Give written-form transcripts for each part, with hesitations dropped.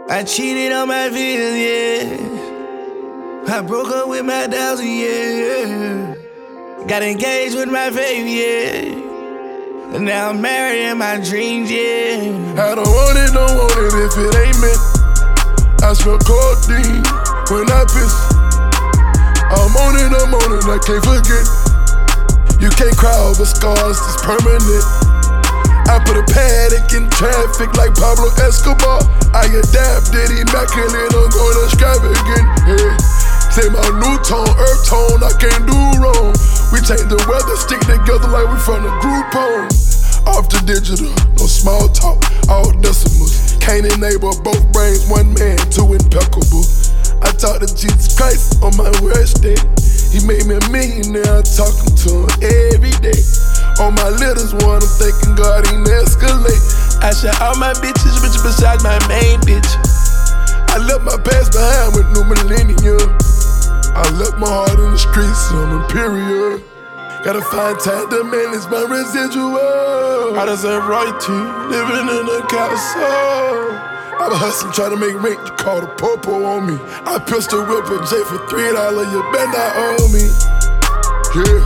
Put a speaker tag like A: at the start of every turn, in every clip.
A: I cheated on my vision, yeah. I broke up with my doubts, yeah. Got engaged with my baby, yeah. And now I'm married in my dreams, yeah.
B: I don't want it if it ain't meant. I smell codeine when I piss. I'm on it, I can't forget. You can't cry over scars, it's permanent. I put a paddock in traffic like Pablo Escobar. I adapted, immaculate, I'm going extravagant, yeah. Say my new tone, earth tone, I can't do wrong. We change the weather, stick together like we from the group home. Off the digital, no small talk, all decimals. Can't enable both brains, one man, two impeccable. I talk to Jesus Christ on my worst day. He made me a millionaire, I'm talking to him every day. On my littlest one, I'm thanking God he ain't escalate. I shot all my bitches, rich besides my main bitch. I left my past behind with new millennium. I left my heart in the streets, I'm imperial. Gotta find time to manage my residual. How does that royalty, living in a castle? I been hustling, trying to make rent, you call the popo on me. I pistol whip a J for $3, you better not owe me. Yeah.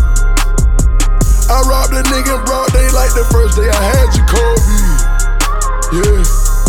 B: I robbed a nigga in broad day like the first day I had Jacoby. Yeah.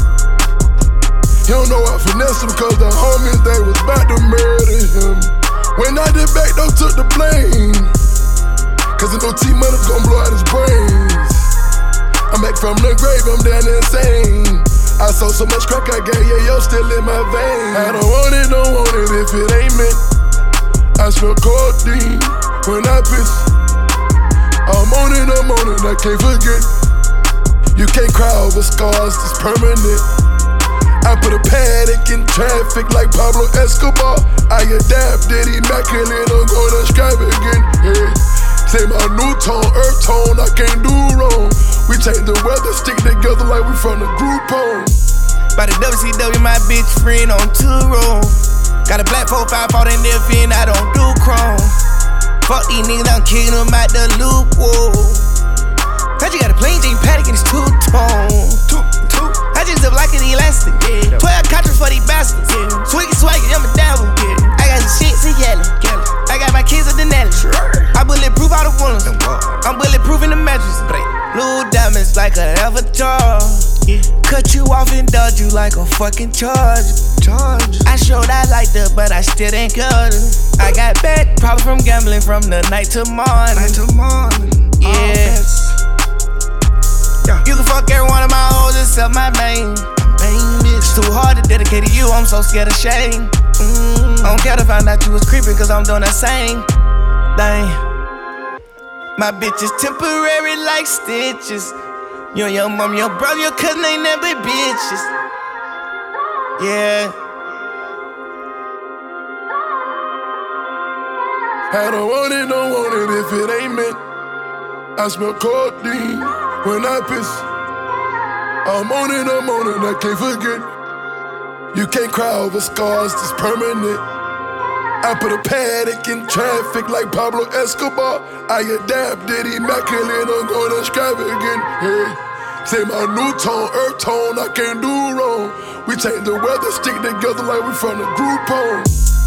B: He don't know I finessed him cause the homies, they was about to murder him. When I did back, though, took the blame. Cause the no T-Money gon' blow out his brains. I'm back from the grave, I'm down there insane. I sold so much crack I got, yeah, yo, still in my veins. I don't want it if it ain't meant. I smell codeine when I piss. I'm on it, I can't forget. You can't cry over scars, it's permanent. I put a paddock in traffic like Pablo Escobar. I adapted, immaculate, I'm going extravagant, yeah. Say my new tone, earth tone, I can't do wrong. We change the weather, stick together like we from the group home.
A: By the WCW, my bitch friend on two-room. Got a black 4-5 for that nigga, I don't do chrome. Fuck these niggas, I'm kicking them out the loop, whoa. Cause you got a plain Jane paddock and it's two-tone. I just up like an elastic, yeah. 12 cartridges for these bastards, yeah. Swaggy, I'm a devil, yeah. I got some shit to yellow. I got my kids at the net. I bulletproof all the windows. I'm bulletproof in the mattress. Blue diamonds like an avatar. Yeah. Cut you off and dodge you like a fucking charge. I showed I liked her, but I still ain't got her. I got back, probably from gambling from the night to morning. Yeah. You can fuck every one of my hoes except my main bitch. It's too hard to dedicate to you, I'm so scared of shame. I don't care to find out you was creeping, cause I'm doing that same thing. My bitch is temporary like stitches. You and your mom, your brother, your cousin ain't never bitches. Yeah.
B: I don't want it if it ain't meant. I smell codeine when I piss. I'm on it, I can't forget. You can't cry over scars, it's permanent. I put a paddock in traffic like Pablo Escobar. I adapted, immaculate, I'm going extravagant, yeah. Say my new tone, earth tone, I can't do wrong. We change the weather, stick together like we from the group home.